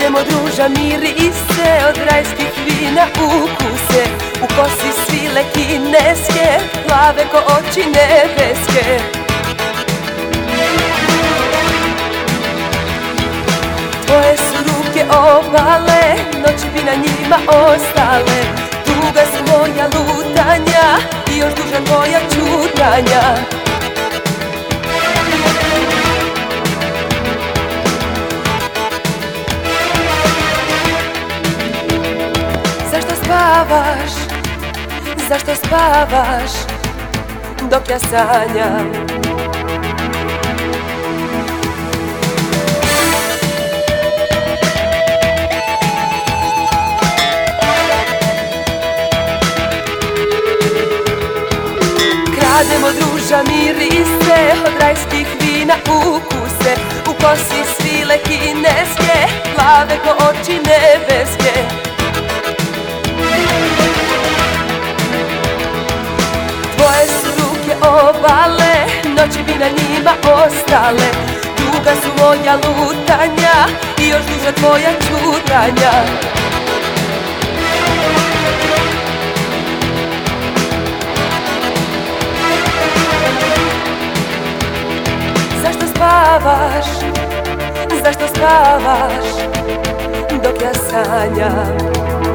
Krademo druža mirise, od rajskih vina ukuse. U kosi svile kineske, plave ko oči nebeske. Tvoje su ruke obale, noći bi na njima ostale. Duga su moja lutanja i još duža tvoja čutanja. Zašto spavaš, zašto spavaš dok ja sanjam? Krademo druža mirise, od rajskih vina ukuse. U kosi svile kineske, plave ko oči nebeske. Tvoje su ruke obale, noći bi na njima ostale. Duga su moja lutanja i još duža tvoja čutanja. Zašto spavaš, zašto spavaš dok ja sanjam?